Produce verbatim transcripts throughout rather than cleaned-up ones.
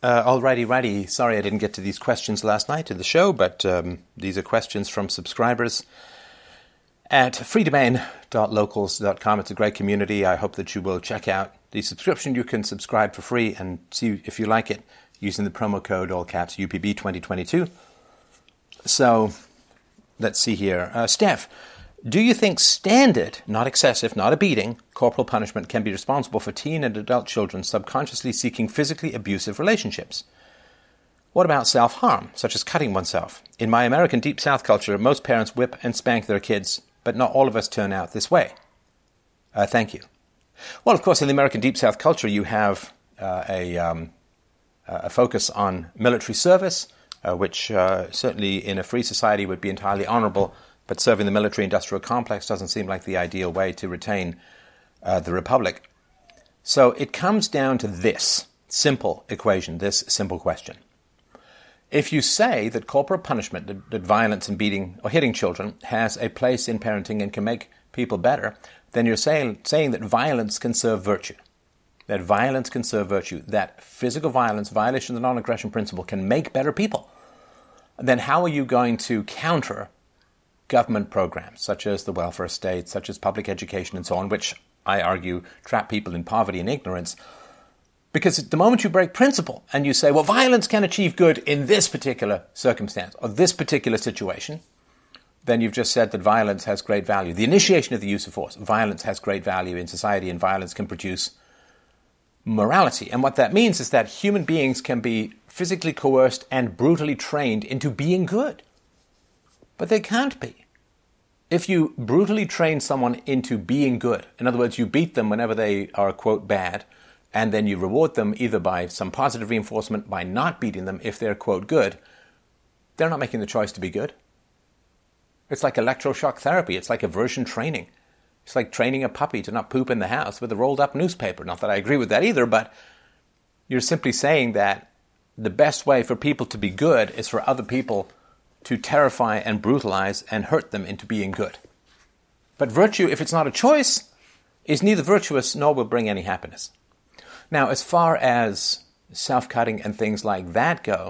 Uh, alrighty, righty. Sorry I didn't get to these questions last night in the show, but um, these are questions from subscribers at freedomain dot locals dot com. It's a great community. I hope that you will check out the subscription. You can subscribe for free and see if you like it using the promo code, all caps, U P B twenty twenty-two. So, let's see here. Uh, Steph, do you think standard, not excessive, not a beating, corporal punishment can be responsible for teen and adult children subconsciously seeking physically abusive relationships? What about self-harm, such as cutting oneself? In my American Deep South culture, most parents whip and spank their kids, but not all of us turn out this way. Uh, thank you. Well, of course, in the American Deep South culture, you have uh, a, um, a focus on military service, uh, which uh, certainly in a free society would be entirely honorable. But serving the military-industrial complex doesn't seem like the ideal way to retain uh, the republic. So it comes down to this simple equation, this simple question. If you say that corporal punishment, that, that violence and beating or hitting children has a place in parenting and can make people better, then you're saying, saying that violence can serve virtue. That violence can serve virtue. That physical violence, violation of the non-aggression principle, can make better people. Then how are you going to counter government programs, such as the welfare state, such as public education and so on, which I argue trap people in poverty and ignorance? Because the moment you break principle and you say, well, violence can achieve good in this particular circumstance or this particular situation, then you've just said that violence has great value. The initiation of the use of force, violence has great value in society, and violence can produce morality. And what that means is that human beings can be physically coerced and brutally trained into being good. But they can't be. If you brutally train someone into being good, in other words, you beat them whenever they are, quote, bad, and then you reward them either by some positive reinforcement by not beating them if they're, quote, good, they're not making the choice to be good. It's like electroshock therapy. It's like aversion training. It's like training a puppy to not poop in the house with a rolled-up newspaper. Not that I agree with that either, but you're simply saying that the best way for people to be good is for other people to terrify and brutalize and hurt them into being good. But virtue, if it's not a choice, is neither virtuous nor will bring any happiness. Now, as far as self-cutting and things like that go,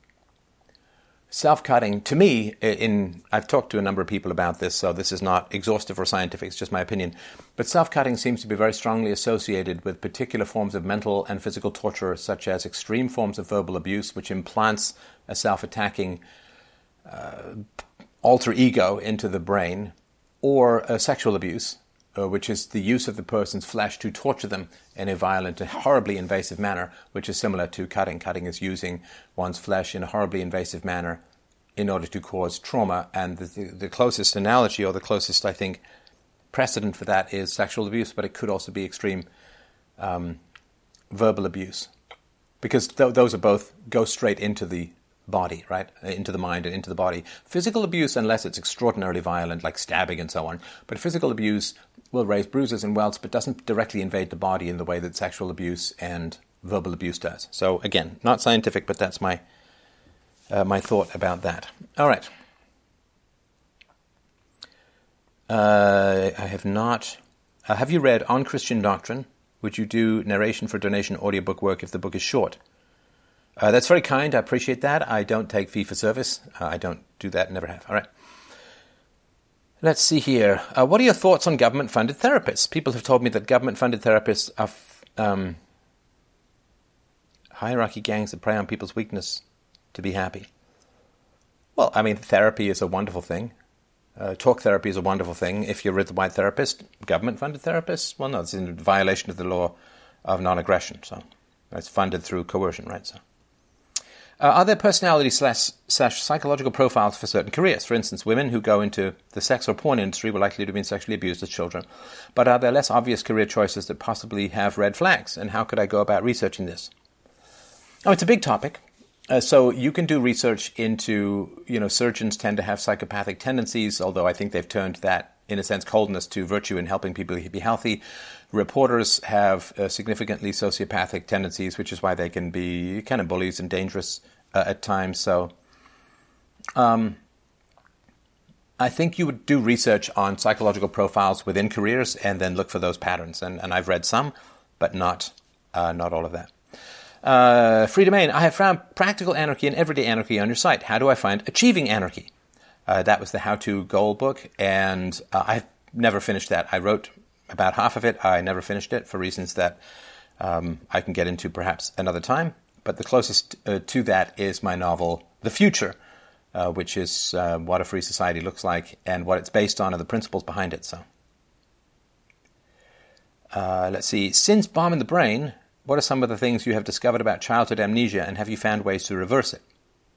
self-cutting, to me, in I've talked to a number of people about this, so this is not exhaustive or scientific, it's just my opinion, but self-cutting seems to be very strongly associated with particular forms of mental and physical torture, such as extreme forms of verbal abuse, which implants a self-attacking Uh, alter ego into the brain, or uh, sexual abuse, uh, which is the use of the person's flesh to torture them in a violent and horribly invasive manner, which is similar to cutting. Cutting is using one's flesh in a horribly invasive manner in order to cause trauma, and the, the, the closest analogy, or the closest, I think, precedent for that is sexual abuse, but it could also be extreme um, verbal abuse, because th- those are both, go straight into the body, right? Into the mind and into the body. Physical abuse, unless it's extraordinarily violent, like stabbing and so on, but physical abuse will raise bruises and welts, but doesn't directly invade the body in the way that sexual abuse and verbal abuse does. So again, not scientific, but that's my uh, my thought about that. All right. Uh, I have not... Uh, have you read On Christian Doctrine? Would you do narration for donation audiobook work if the book is short? Uh, that's very kind. I appreciate that. I don't take fee for service. Uh, I don't do that. Never have. All right. Let's see here. Uh, what are your thoughts on government-funded therapists? People have told me that government-funded therapists are f- um, hierarchy gangs that prey on people's weakness to be happy. Well, I mean, therapy is a wonderful thing. Uh, talk therapy is a wonderful thing. If you're with the white therapist, government-funded therapists, well, no, it's in violation of the law of non-aggression. So it's funded through coercion, right? So. Uh, are there personality slash, slash psychological profiles for certain careers? For instance, women who go into the sex or porn industry were likely to have been sexually abused as children. But are there less obvious career choices that possibly have red flags? And how could I go about researching this? Oh, it's a big topic. Uh, so you can do research into, you know, surgeons tend to have psychopathic tendencies, although I think they've turned that, in a sense, coldness to virtue in helping people be healthy. Reporters have uh, significantly sociopathic tendencies, which is why they can be kind of bullies and dangerous uh, at times. So um, I think you would do research on psychological profiles within careers and then look for those patterns. And, and I've read some, but not uh, not all of that. Uh, Free Domain, I have found practical anarchy and everyday anarchy on your site. How do I find achieving anarchy? Uh, that was the how-to goal book, and uh, I've never finished that. I wrote about half of it. I never finished it for reasons that um, I can get into perhaps another time. But the closest uh, to that is my novel, The Future, uh, which is uh, what a free society looks like and what it's based on and the principles behind it. So, uh, let's see. Since Bomb in the Brain, what are some of the things you have discovered about childhood amnesia, and have you found ways to reverse it?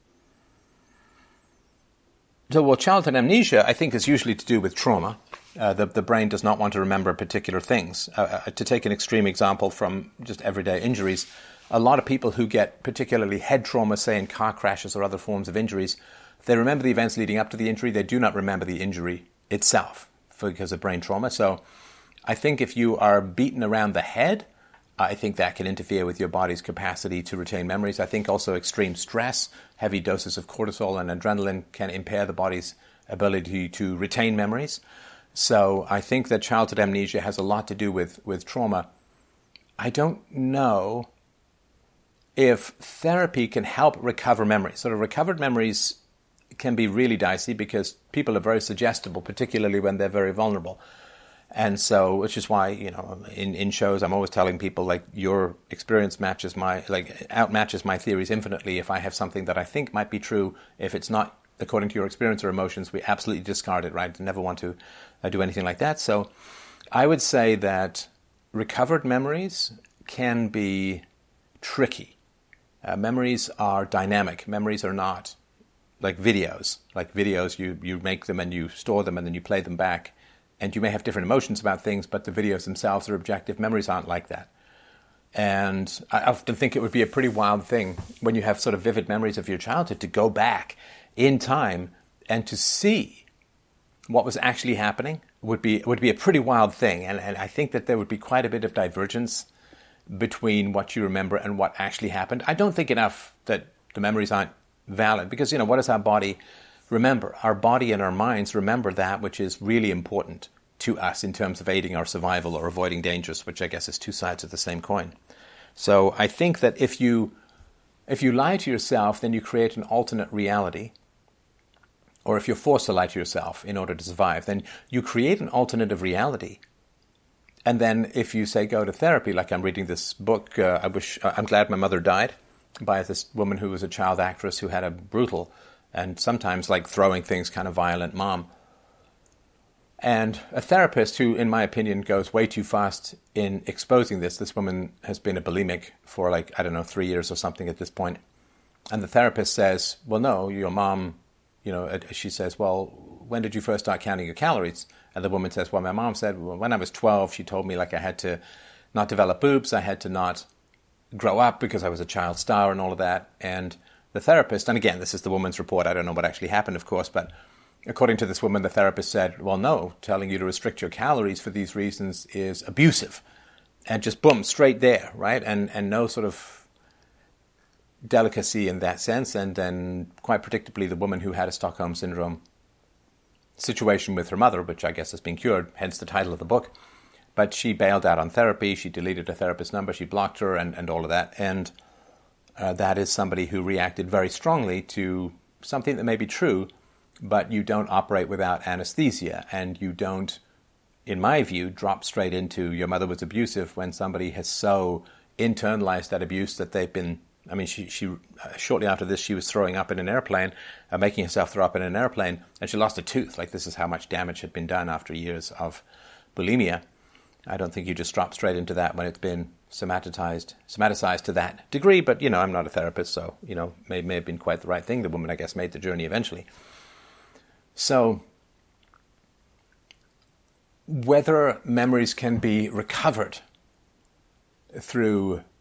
So, well, childhood amnesia, I think, is usually to do with trauma. Uh, the, the brain does not want to remember particular things. Uh, uh, to take an extreme example from just everyday injuries, a lot of people who get particularly head trauma, say in car crashes or other forms of injuries, they remember the events leading up to the injury. They do not remember the injury itself because of brain trauma. So I think if you are beaten around the head, I think that can interfere with your body's capacity to retain memories. I think also extreme stress, heavy doses of cortisol and adrenaline can impair the body's ability to retain memories. So I think that childhood amnesia has a lot to do with, with trauma. I don't know if therapy can help recover memories. Sort of recovered memories can be really dicey because people are very suggestible, particularly when they're very vulnerable. And so, which is why, you know, in, in shows, I'm always telling people, like, your experience matches my, like, outmatches my theories infinitely. If I have something that I think might be true, if it's not according to your experience or emotions, we absolutely discard it, right? Never want to uh, do anything like that. So I would say that recovered memories can be tricky. Uh, memories are dynamic. Memories are not like videos. Like videos, you, you make them and you store them and then you play them back. And you may have different emotions about things, but the videos themselves are objective. Memories aren't like that. And I often think it would be a pretty wild thing when you have sort of vivid memories of your childhood to go back in time and to see what was actually happening would be would be a pretty wild thing. And, and I think that there would be quite a bit of divergence between what you remember and what actually happened. I don't think enough that the memories aren't valid because, you know, what does our body remember? Our body and our minds remember that which is really important to us in terms of aiding our survival or avoiding dangers, which I guess is two sides of the same coin. So I think that if you if you lie to yourself, then you create an alternate reality. Or if you're forced to lie to yourself in order to survive, then you create an alternative reality. And then if you say go to therapy, like I'm reading this book, uh, I wish uh, I'm glad my mother died, by this woman who was a child actress who had a brutal and sometimes like throwing things kind of violent mom. And a therapist who, in my opinion, goes way too fast in exposing this. This woman has been a bulimic for like, I don't know, three years or something at this point. And the therapist says, well, no, your mom, you know, she says, well, when did you first start counting your calories? And the woman says, well, my mom said, well, when I was twelve, she told me like I had to not develop boobs, I had to not grow up because I was a child star and all of that. And the therapist, and again, this is the woman's report, I don't know what actually happened, of course, but according to this woman, the therapist said, well, no, telling you to restrict your calories for these reasons is abusive. And just boom, straight there, right? And and no sort of delicacy in that sense. And then quite predictably, the woman who had a Stockholm Syndrome situation with her mother, which I guess has been cured, hence the title of the book. But she bailed out on therapy. She deleted a therapist's number. She blocked her and, and all of that. And uh, that is somebody who reacted very strongly to something that may be true, but you don't operate without anesthesia. And you don't, in my view, drop straight into your mother was abusive when somebody has so internalized that abuse that they've been, I mean, she, she uh, shortly after this, she was throwing up in an airplane, uh, making herself throw up in an airplane, and she lost a tooth. Like, this is how much damage had been done after years of bulimia. I don't think you just drop straight into that when it's been somatized, somaticized to that degree. But, you know, I'm not a therapist, so, you know, may, may have been quite the right thing. The woman, I guess, made the journey eventually. So whether memories can be recovered through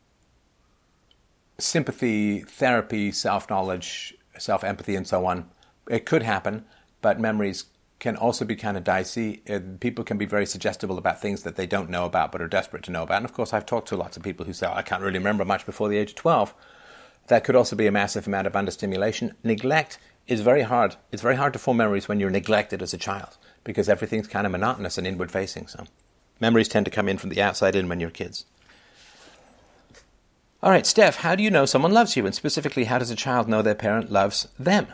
sympathy, therapy, self-knowledge, self-empathy, and so on, it could happen, but memories can also be kind of dicey. People can be very suggestible about things that they don't know about but are desperate to know about. And of course, I've talked to lots of people who say, oh, I can't really remember much before the age of twelve. That could also be a massive amount of understimulation. Neglect is very hard. It's very hard to form memories when you're neglected as a child because everything's kind of monotonous and inward-facing. So memories tend to come in from the outside in when you're kids. All right, Steph, how do you know someone loves you? And specifically, how does a child know their parent loves them?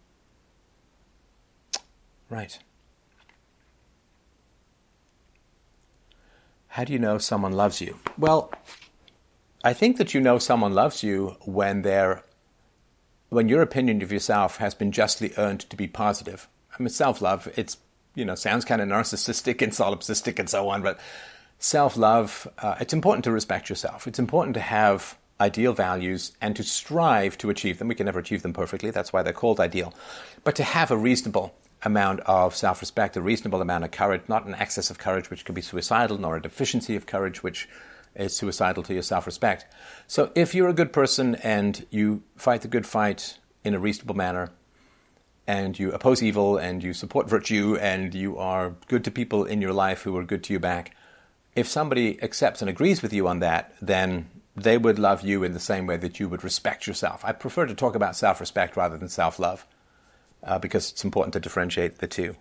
Right. How do you know someone loves you? Well, I think that you know someone loves you when they're, when your opinion of yourself has been justly earned to be positive. I mean, self-love, it's, you know, sounds kind of narcissistic and solipsistic and so on, but self-love, uh, it's important to respect yourself. It's important to have ideal values and to strive to achieve them. We can never achieve them perfectly. That's why they're called ideal. But to have a reasonable amount of self-respect, a reasonable amount of courage, not an excess of courage which could be suicidal, nor a deficiency of courage which is suicidal to your self-respect. So if you're a good person and you fight the good fight in a reasonable manner, and you oppose evil and you support virtue and you are good to people in your life who are good to you back, if somebody accepts and agrees with you on that, then they would love you in the same way that you would respect yourself. I prefer to talk about self-respect rather than self-love uh, because it's important to differentiate the two.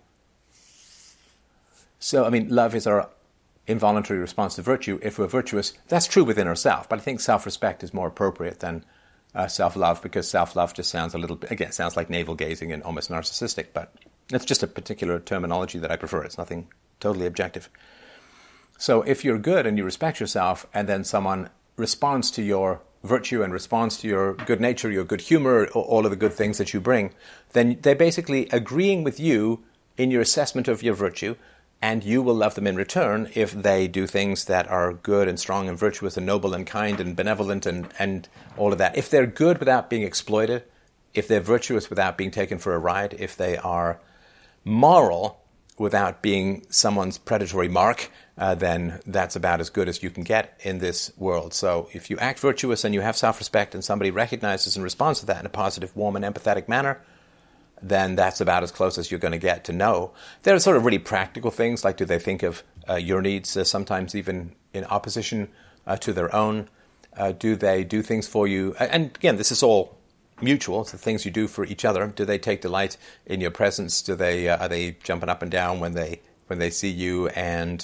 So, I mean, love is our involuntary response to virtue. If we're virtuous, that's true within ourselves, but I think self-respect is more appropriate than uh, self-love, because self-love just sounds a little bit, again, sounds like navel-gazing and almost narcissistic, but it's just a particular terminology that I prefer. It's nothing totally objective. So if you're good and you respect yourself, and then someone responds to your virtue and responds to your good nature, your good humor, all of the good things that you bring, then they're basically agreeing with you in your assessment of your virtue, and you will love them in return if they do things that are good and strong and virtuous and noble and kind and benevolent and, and all of that. If they're good without being exploited, if they're virtuous without being taken for a ride, if they are moral without being someone's predatory mark, uh, then that's about as good as you can get in this world. So if you act virtuous and you have self-respect and somebody recognizes and responds to that in a positive, warm, and empathetic manner, then that's about as close as you're going to get to know. There are sort of really practical things, like do they think of uh, your needs, uh, sometimes even in opposition uh, to their own? Uh, do they do things for you? And again, this is all mutual. It's the things you do for each other. Do they take delight in your presence? Do they uh, are they jumping up and down when they when they see you? And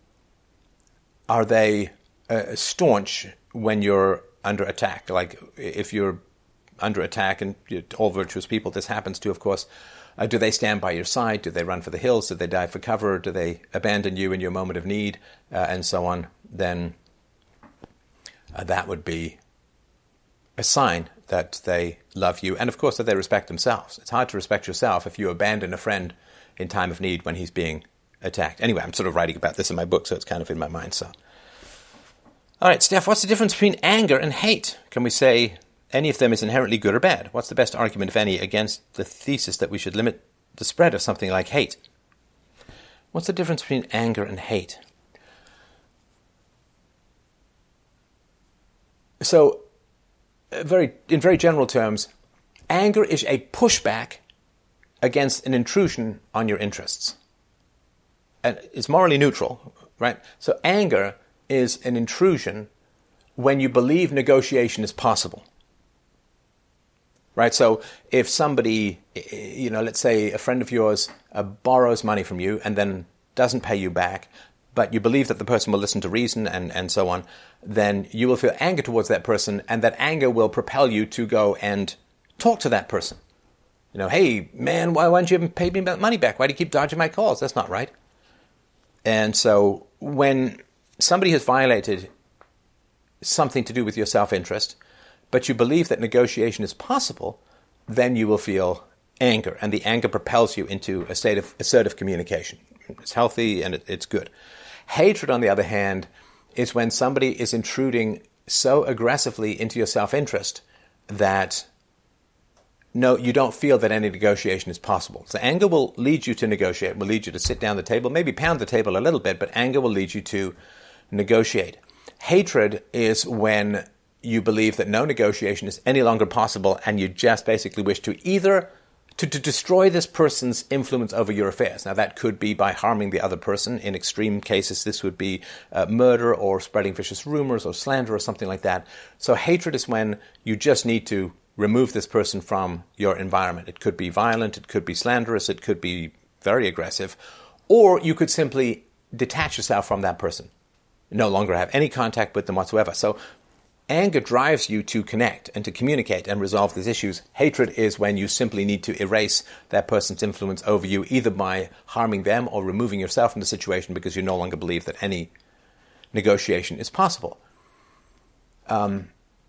are they uh, staunch when you're under attack? Like if you're under attack, and all virtuous people this happens to, of course, uh, do they stand by your side? Do they run for the hills? Do they dive for cover? Do they abandon you in your moment of need? Uh, and so on. Then uh, that would be a sign that they love you, and of course that they respect themselves. It's hard to respect yourself if you abandon a friend in time of need when he's being attacked. Anyway, I'm sort of writing about this in my book, so it's kind of in my mind. So, all right, Steph, what's the difference between anger and hate? Can we say any of them is inherently good or bad? What's the best argument, if any, against the thesis that we should limit the spread of something like hate? What's the difference between anger and hate? So, very in very general terms, anger is a pushback against an intrusion on your interests. And it's morally neutral, right? So anger is an intrusion when you believe negotiation is possible. Right, so if somebody, you know, let's say a friend of yours uh, borrows money from you and then doesn't pay you back, but you believe that the person will listen to reason and, and so on, then you will feel anger towards that person, and that anger will propel you to go and talk to that person. You know, hey, man, why, why don't you even pay me that money back? Why do you keep dodging my calls? That's not right. And so when somebody has violated something to do with your self-interest, but you believe that negotiation is possible, then you will feel anger, and the anger propels you into a state of assertive communication. It's healthy and it, it's good. Hatred, on the other hand, is when somebody is intruding so aggressively into your self-interest that no, you don't feel that any negotiation is possible. So anger will lead you to negotiate, will lead you to sit down at the table, maybe pound the table a little bit, but anger will lead you to negotiate. Hatred is when you believe that no negotiation is any longer possible, and you just basically wish to either to, to destroy this person's influence over your affairs. Now, that could be by harming the other person. In extreme cases, this would be uh, murder or spreading vicious rumors or slander or something like that. So hatred is when you just need to remove this person from your environment. It could be violent, it could be slanderous, it could be very aggressive, or you could simply detach yourself from that person, no longer have any contact with them whatsoever. So anger drives you to connect and to communicate and resolve these issues. Hatred is when you simply need to erase that person's influence over you, either by harming them or removing yourself from the situation because you no longer believe that any negotiation is possible. Um,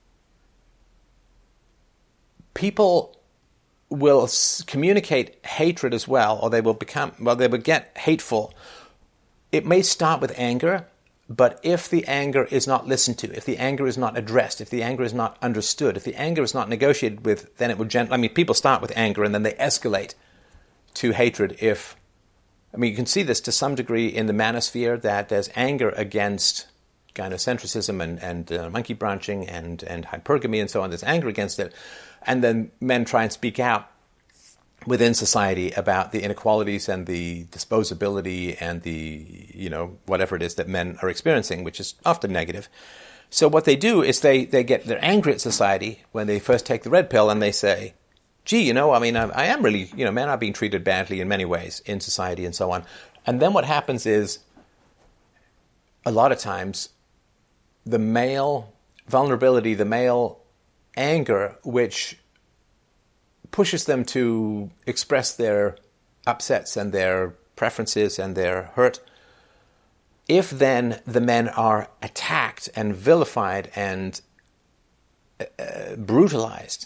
people will s- communicate hatred as well, or they will become, well, they will get hateful. It may start with anger, but if the anger is not listened to, if the anger is not addressed, if the anger is not understood, if the anger is not negotiated with, then it will gently, I mean, people start with anger and then they escalate to hatred if, I mean, you can see this to some degree in the manosphere, that there's anger against gynocentrism and, and uh, monkey branching and, and hypergamy and so on. There's anger against it. And then men try and speak out within society about the inequalities and the disposability and the, you know, whatever it is that men are experiencing, which is often negative. So what they do is they, they get, they're angry at society when they first take the red pill and they say, gee, you know, I mean, I, I am really, you know, men are being treated badly in many ways in society and so on. And then what happens is, a lot of times, the male vulnerability, the male anger, which pushes them to express their upsets and their preferences and their hurt, if then the men are attacked and vilified and uh, brutalized,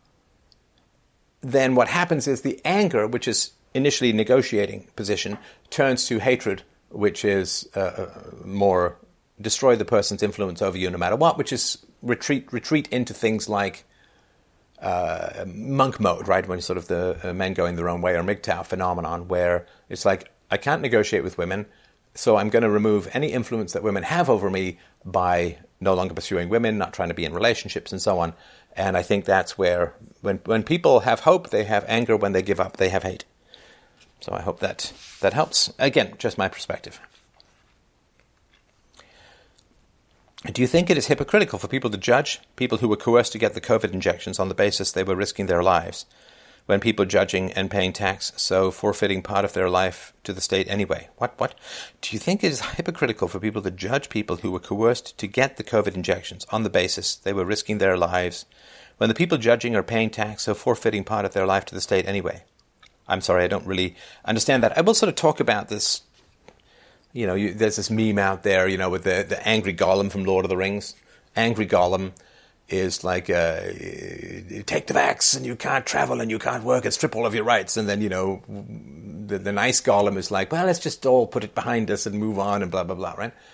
then what happens is the anger, which is initially negotiating position, turns to hatred, which is uh, more destroy the person's influence over you no matter what, which is retreat retreat into things like uh, monk mode, right? When sort of the uh, men going their own way, or M G T O W phenomenon, where it's like, I can't negotiate with women, so I'm going to remove any influence that women have over me by no longer pursuing women, not trying to be in relationships and so on. And I think that's where, when when people have hope, they have anger. When they give up, they have hate. So I hope that that helps. Again, just my perspective. Do you think it is hypocritical for people to judge people who were coerced to get the COVID injections on the basis they were risking their lives, when people judging and paying tax, so forfeiting part of their life to the state anyway? What, what? Do you think it is hypocritical for people to judge people who were coerced to get the COVID injections on the basis they were risking their lives, when the people judging are paying tax, so forfeiting part of their life to the state anyway? I'm sorry, I don't really understand that. I will sort of talk about this. You know, you, there's this meme out there, you know, with the, the angry Gollum from Lord of the Rings. Angry Gollum is like, uh, you take the vax and you can't travel and you can't work and strip all of your rights. And then, you know, the, the nice Gollum is like, well, let's just all put it behind us and move on and blah, blah, blah, right?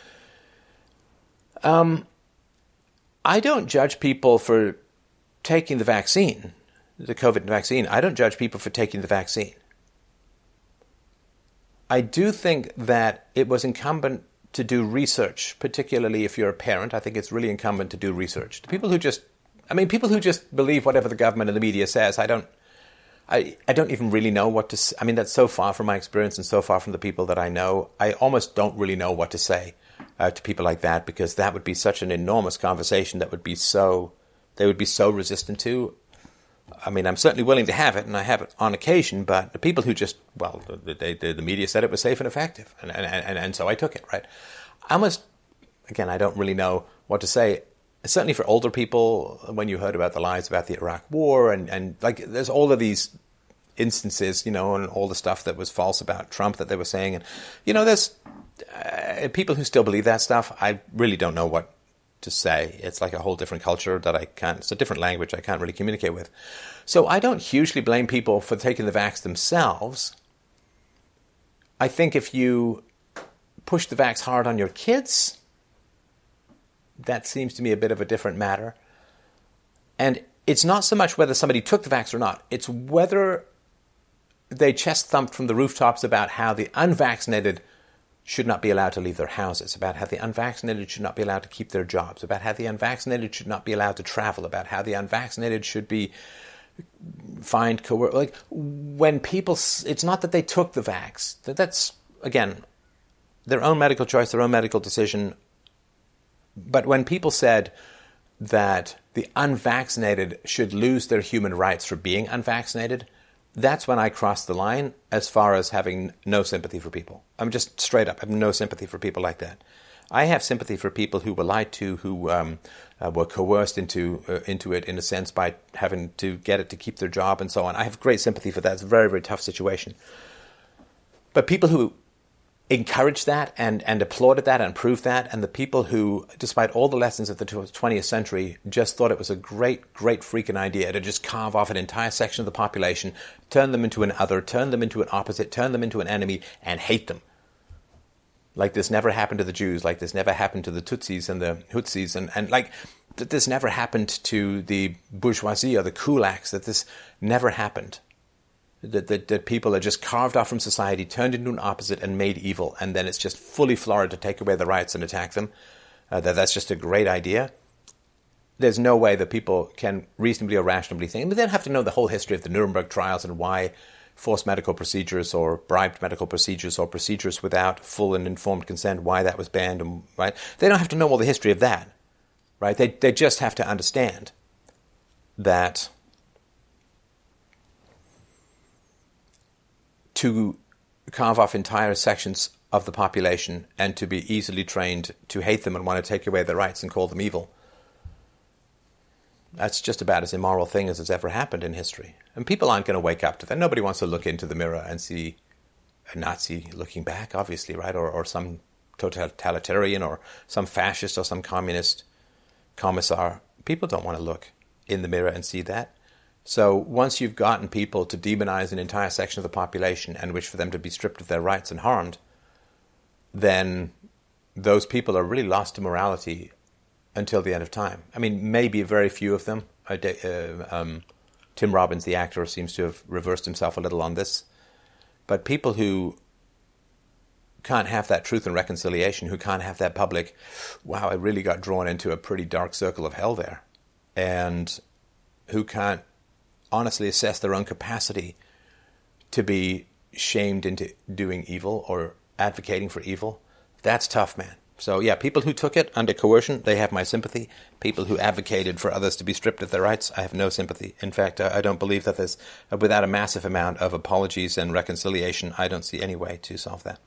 Um, I don't judge people for taking the vaccine, the COVID vaccine. I don't judge people for taking the vaccine. I do think that it was incumbent to do research, particularly if you're a parent. I think it's really incumbent to do research. The people who just, I mean, people who just believe whatever the government and the media says, I don't, I, I don't even really know what to, I mean, that's so far from my experience and so far from the people that I know. I almost don't really know what to say uh, to people like that, because that would be such an enormous conversation that would be so, they would be so resistant to. I mean, I'm certainly willing to have it, and I have it on occasion, but the people who just, well, they, they, the media said it was safe and effective, and, and, and, and so I took it, right? I must, again, I don't really know what to say. Certainly for older people, when you heard about the lies about the Iraq War, and, and like, there's all of these instances, you know, and all the stuff that was false about Trump that they were saying, and, you know, there's uh, people who still believe that stuff. I really don't know what to say. It's like a whole different culture that I can't, it's a different language I can't really communicate with. So I don't hugely blame people for taking the vax themselves. I think if you push the vax hard on your kids, that seems to me a bit of a different matter. And it's not so much whether somebody took the vax or not, it's whether they chest thumped from the rooftops about how the unvaccinated should not be allowed to leave their houses, about how the unvaccinated should not be allowed to keep their jobs, about how the unvaccinated should not be allowed to travel, about how the unvaccinated should be fined, coerced. Like, when people, it's not that they took the vax. That That's, again, their own medical choice, their own medical decision. But when people said that the unvaccinated should lose their human rights for being unvaccinated, that's when I crossed the line as far as having no sympathy for people. I'm just straight up, I have no sympathy for people like that. I have sympathy for people who were lied to, who um, uh, were coerced into uh, into it, in a sense, by having to get it to keep their job and so on. I have great sympathy for that. It's a very, very tough situation. But people who encouraged that and, and applauded that and proved that, and the people who, despite all the lessons of the twentieth century, just thought it was a great, great freaking idea to just carve off an entire section of the population, turn them into an other, turn them into an opposite, turn them into an enemy, and hate them. Like this never happened to the Jews, like this never happened to the Tutsis and the Hutsis, and, and like that this never happened to the bourgeoisie or the kulaks, that this never happened. That, that, that people are just carved off from society, turned into an opposite and made evil, and then it's just fully florid to take away the rights and attack them. Uh, that that's just a great idea. There's no way that people can reasonably or rationally think. But they'd have to know the whole history of the Nuremberg trials and why forced medical procedures or bribed medical procedures or procedures without full and informed consent, why that was banned. And, right? They don't have to know all the history of that. Right? They, they just have to understand that to carve off entire sections of the population and to be easily trained to hate them and want to take away their rights and call them evil, that's just about as immoral thing as has ever happened in history. And people aren't going to wake up to that. Nobody wants to look into the mirror and see a Nazi looking back, obviously, right? Or, or some totalitarian or some fascist or some communist commissar. People don't want to look in the mirror and see that. So once you've gotten people to demonize an entire section of the population and wish for them to be stripped of their rights and harmed, then those people are really lost to morality until the end of time. I mean, maybe very few of them. Uh, um, Tim Robbins, the actor, seems to have reversed himself a little on this. But people who can't have that truth and reconciliation, who can't have that public, wow, I really got drawn into a pretty dark circle of hell there, and who can't honestly assess their own capacity to be shamed into doing evil or advocating for evil, that's tough, man. So yeah, people who took it under coercion, they have my sympathy. People who advocated for others to be stripped of their rights, I have no sympathy. In fact, I don't believe that there's, without a massive amount of apologies and reconciliation, I don't see any way to solve that.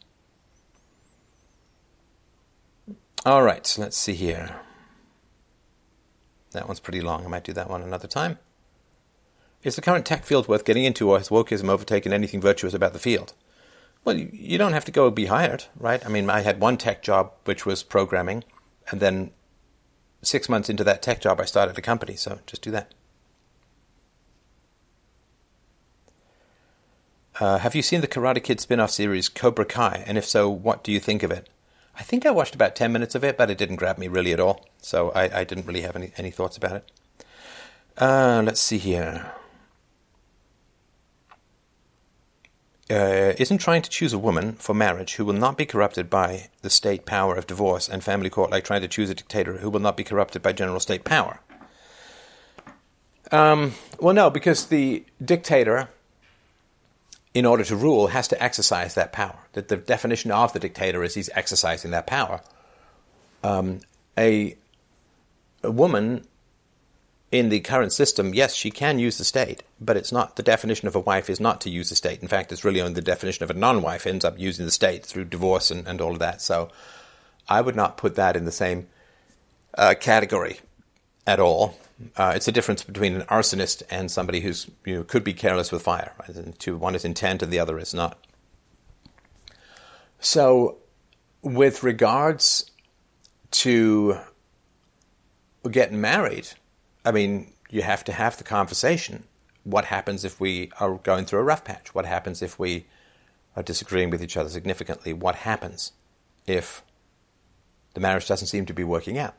All right, so let's see here. That one's pretty long. I might do that one another time. Is the current tech field worth getting into, or has wokeism overtaken anything virtuous about the field? Well, you don't have to go be hired, right? I mean, I had one tech job, which was programming, and then six months into that tech job, I started a company, so just do that. Uh, have you seen the Karate Kid spin-off series Cobra Kai? And if so, what do you think of it? I think I watched about ten minutes of it, but it didn't grab me really at all, so I, I didn't really have any, any thoughts about it. Uh, let's see here. Uh, isn't trying to choose a woman for marriage who will not be corrupted by the state power of divorce and family court like trying to choose a dictator who will not be corrupted by general state power? Um, well, no, because the dictator, in order to rule, has to exercise that power. The, the definition of the dictator is he's exercising that power. Um, a, a woman in the current system, yes, she can use the state, but it's not, the definition of a wife is not to use the state. In fact, it's really only the definition of a non-wife ends up using the state through divorce and, and all of that. So I would not put that in the same uh, category at all. Uh, it's a difference between an arsonist and somebody who's, you know, could be careless with fire. Right? And two, one is intent and the other is not. So with regards to getting married, I mean, you have to have the conversation. What happens if we are going through a rough patch? What happens if we are disagreeing with each other significantly? What happens if the marriage doesn't seem to be working out?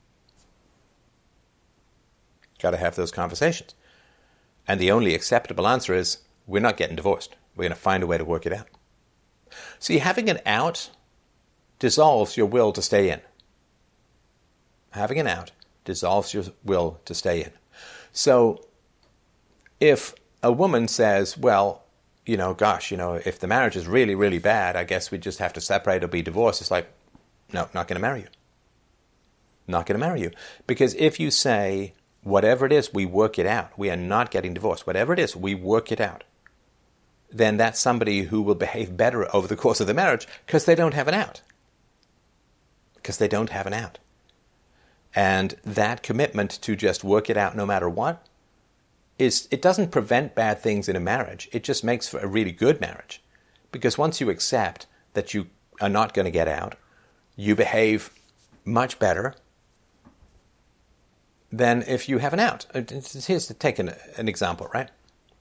Got to have those conversations. And the only acceptable answer is, we're not getting divorced. We're going to find a way to work it out. See, having an out dissolves your will to stay in. Having an out dissolves your will to stay in. So if a woman says, well, you know, gosh, you know, if the marriage is really, really bad, I guess we just have to separate or be divorced. It's like, no, not going to marry you. Not going to marry you. Because if you say, whatever it is, we work it out. We are not getting divorced. Whatever it is, we work it out. Then that's somebody who will behave better over the course of the marriage because they don't have an out. because they don't have an out. And that commitment to just work it out no matter what, is it doesn't prevent bad things in a marriage. It just makes for a really good marriage. Because once you accept that you are not going to get out, you behave much better than if you have an out. Here's to take an, an example, right?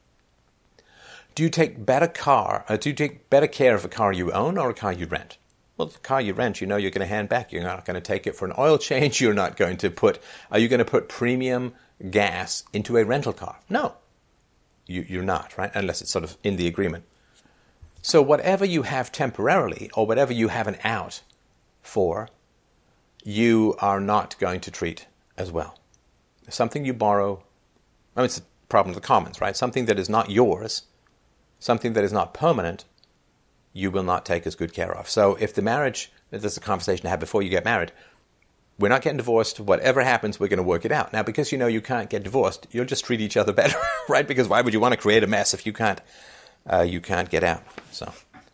Do you take better car, uh, do you take better care of a car you own or a car you rent? Well, the car you rent, you know you're going to hand back. You're not going to take it for an oil change. You're not going to put, are you going to put premium gas into a rental car? No, you, you're not, right? Unless it's sort of in the agreement. So whatever you have temporarily or whatever you have an out for, you are not going to treat as well. Something you borrow, I mean, it's a problem of the commons, right? Something that is not yours, something that is not permanent, you will not take as good care of. So if the marriage, this is a conversation to have before you get married, we're not getting divorced, whatever happens, we're going to work it out. Now, because you know you can't get divorced, you'll just treat each other better, right? Because why would you want to create a mess if you can't, uh, you can't get out? So,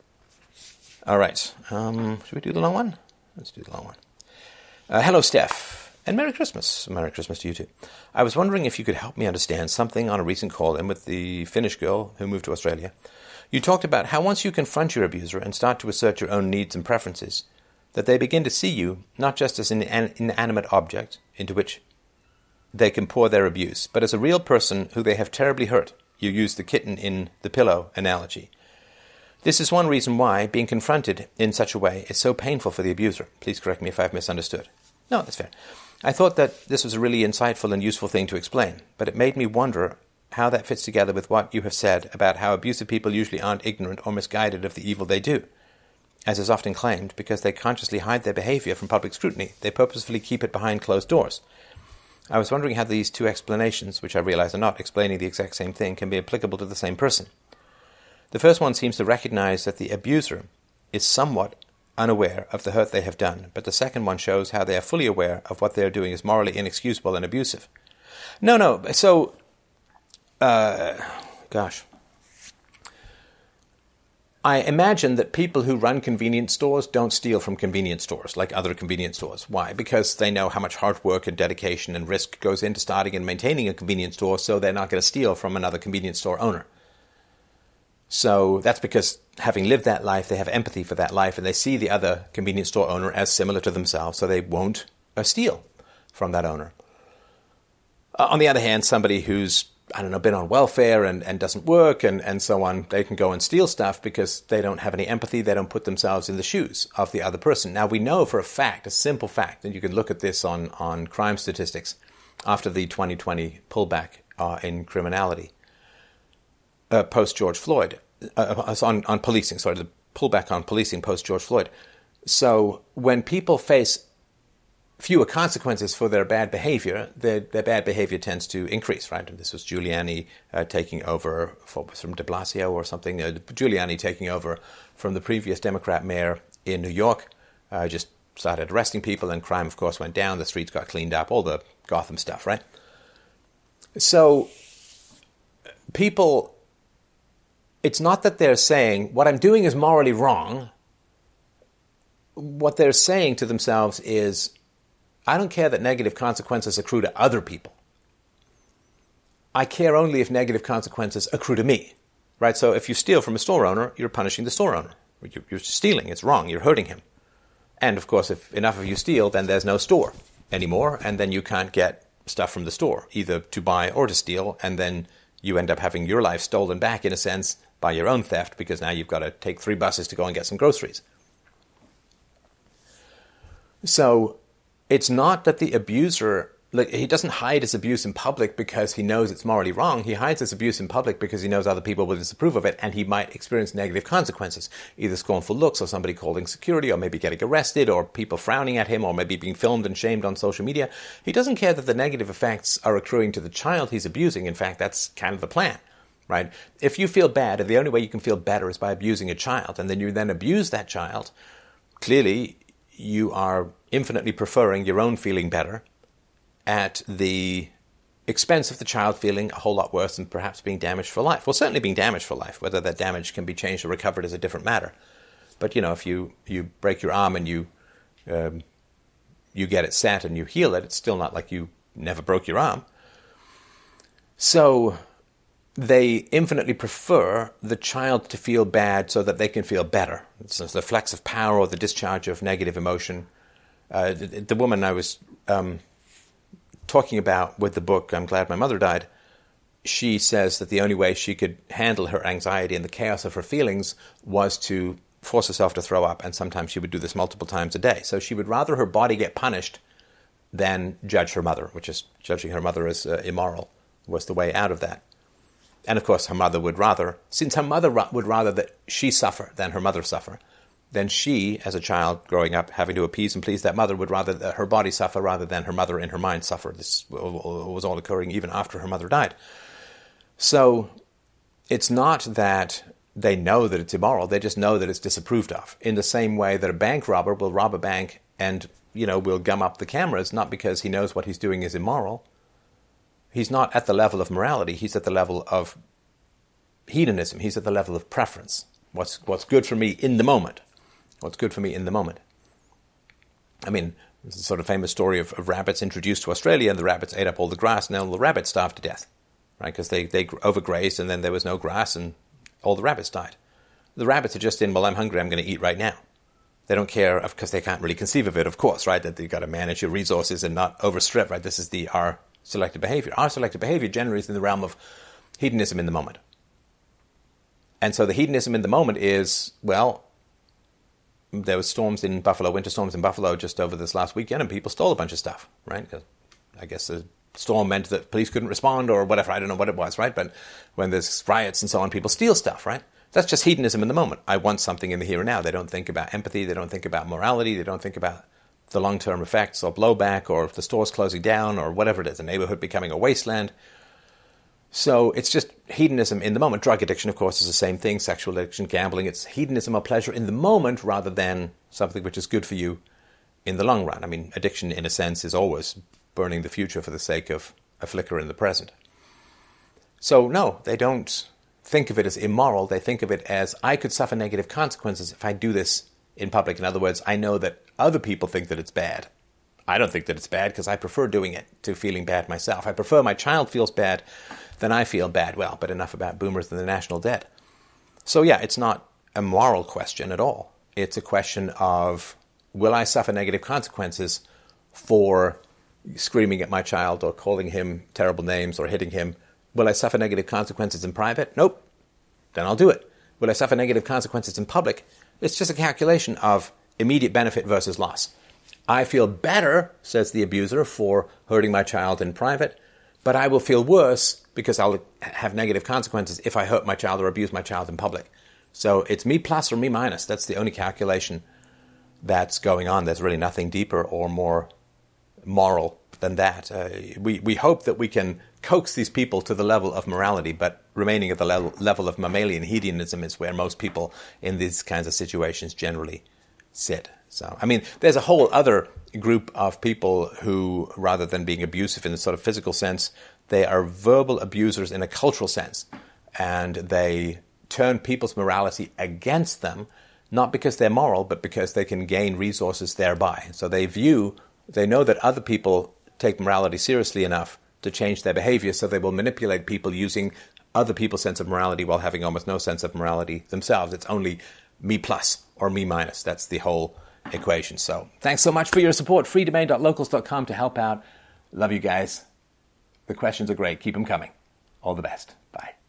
all right. Um, should we do the long one? Let's do the long one. Uh, hello, Steph, and Merry Christmas. Merry Christmas to you too. I was wondering if you could help me understand something on a recent call-in with the Finnish girl who moved to Australia. You talked about how once you confront your abuser and start to assert your own needs and preferences, that they begin to see you not just as an inanimate object into which they can pour their abuse, but as a real person who they have terribly hurt. You use the kitten in the pillow analogy. This is one reason why being confronted in such a way is so painful for the abuser. Please correct me if I've misunderstood. No, that's fair. I thought that this was a really insightful and useful thing to explain, but it made me wonder how that fits together with what you have said about how abusive people usually aren't ignorant or misguided of the evil they do. As is often claimed, because they consciously hide their behavior from public scrutiny, they purposefully keep it behind closed doors. I was wondering how these two explanations, which I realize are not explaining the exact same thing, can be applicable to the same person. The first one seems to recognize that the abuser is somewhat unaware of the hurt they have done, but the second one shows how they are fully aware of what they are doing is morally inexcusable and abusive. No, no, so... Uh, gosh. I imagine that people who run convenience stores don't steal from convenience stores like other convenience stores. Why? Because they know how much hard work and dedication and risk goes into starting and maintaining a convenience store, so they're not going to steal from another convenience store owner. So that's because having lived that life, they have empathy for that life, and they see the other convenience store owner as similar to themselves, so they won't uh, steal from that owner. Uh, on the other hand, somebody who's I don't know, been on welfare and, and doesn't work and, and so on, they can go and steal stuff because they don't have any empathy. They don't put themselves in the shoes of the other person. Now, we know for a fact, a simple fact, and you can look at this on, on crime statistics after the twenty twenty pullback uh, in criminality, uh, post-George Floyd, uh, on, on policing, sorry, the pullback on policing post-George Floyd. So when people face fewer consequences for their bad behavior, their, their bad behavior tends to increase, right? And this was Giuliani uh, taking over for, from de Blasio or something, uh, Giuliani taking over from the previous Democrat mayor in New York, uh, just started arresting people, and crime, of course, went down, the streets got cleaned up, all the Gotham stuff, right? So people, it's not that they're saying, what I'm doing is morally wrong. What they're saying to themselves is, I don't care that negative consequences accrue to other people. I care only if negative consequences accrue to me, right? So if you steal from a store owner, you're punishing the store owner. You're stealing. It's wrong. You're hurting him. And, of course, if enough of you steal, then there's no store anymore, and then you can't get stuff from the store, either to buy or to steal, and then you end up having your life stolen back, in a sense, by your own theft, because now you've got to take three buses to go and get some groceries. So it's not that the abuser, like, he doesn't hide his abuse in public because he knows it's morally wrong. He hides his abuse in public because he knows other people will disapprove of it, and he might experience negative consequences, either scornful looks or somebody calling security or maybe getting arrested or people frowning at him or maybe being filmed and shamed on social media. He doesn't care that the negative effects are accruing to the child he's abusing. In fact, that's kind of the plan, right? If you feel bad, and the only way you can feel better is by abusing a child, and then you then abuse that child, clearly you are infinitely preferring your own feeling better at the expense of the child feeling a whole lot worse and perhaps being damaged for life. Well, certainly being damaged for life. Whether that damage can be changed or recovered is a different matter. But, you know, if you, you break your arm and you um, you get it set and you heal it, it's still not like you never broke your arm. So they infinitely prefer the child to feel bad so that they can feel better. It's the flex of power or the discharge of negative emotion. Uh, the, the woman I was um, talking about with the book, I'm Glad My Mother Died, she says that the only way she could handle her anxiety and the chaos of her feelings was to force herself to throw up, and sometimes she would do this multiple times a day. So she would rather her body get punished than judge her mother, which is judging her mother as uh, immoral, was the way out of that. And of course her mother would rather, since her mother ra- would rather that she suffer than her mother suffer, then she, as a child growing up, having to appease and please that mother, would rather that her body suffer rather than her mother in her mind suffer. This was all occurring even after her mother died. So it's not that they know that it's immoral, they just know that it's disapproved of. In the same way that a bank robber will rob a bank and, you know, will gum up the cameras, not because he knows what he's doing is immoral. He's not at the level of morality, he's at the level of hedonism, he's at the level of preference. What's what's good for me in the moment. What's good for me in the moment. I mean, there's a sort of famous story of, of rabbits introduced to Australia, and the rabbits ate up all the grass, and all the rabbits starved to death, right? Because they, they overgrazed, and then there was no grass, and all the rabbits died. The rabbits are just in, well, I'm hungry, I'm going to eat right now. They don't care, because they can't really conceive of it, of course, right? That you've got to manage your resources and not overstrip, right? This is the our selective behavior. Our selective behavior generally is in the realm of hedonism in the moment. And so the hedonism in the moment is, well, there was storms in Buffalo, winter storms in Buffalo just over this last weekend, and people stole a bunch of stuff, right? I guess the storm meant that police couldn't respond or whatever. I don't know what it was, right? But when there's riots and so on, people steal stuff, right? That's just hedonism in the moment. I want something in the here and now. They don't think about empathy. They don't think about morality. They don't think about the long-term effects or blowback or the stores closing down or whatever it is, the neighborhood becoming a wasteland. So it's just hedonism in the moment. Drug addiction, of course, is the same thing. Sexual addiction, gambling. It's hedonism or pleasure in the moment rather than something which is good for you in the long run. I mean, addiction, in a sense, is always burning the future for the sake of a flicker in the present. So, no, they don't think of it as immoral. They think of it as, I could suffer negative consequences if I do this in public. In other words, I know that other people think that it's bad. I don't think that it's bad because I prefer doing it to feeling bad myself. I prefer my child feels bad than I feel bad. Well, but enough about boomers and the national debt. So yeah, it's not a moral question at all. It's a question of, will I suffer negative consequences for screaming at my child or calling him terrible names or hitting him? Will I suffer negative consequences in private? Nope. Then I'll do it. Will I suffer negative consequences in public? It's just a calculation of immediate benefit versus loss. I feel better, says the abuser, for hurting my child in private, but I will feel worse because I'll have negative consequences if I hurt my child or abuse my child in public. So it's me plus or me minus. That's the only calculation that's going on. There's really nothing deeper or more moral than that. Uh, we, we hope that we can coax these people to the level of morality, but remaining at the level, level of mammalian hedonism is where most people in these kinds of situations generally sit. So, I mean, there's a whole other group of people who, rather than being abusive in the sort of physical sense, they are verbal abusers in a cultural sense. And they turn people's morality against them, not because they're moral, but because they can gain resources thereby. So they view, they know that other people take morality seriously enough to change their behavior, so they will manipulate people using other people's sense of morality while having almost no sense of morality themselves. It's only me plus or me minus. That's the whole equation. So thanks so much for your support. free domain dot locals dot com to help out. Love you guys. The questions are great. Keep them coming. All the best. Bye.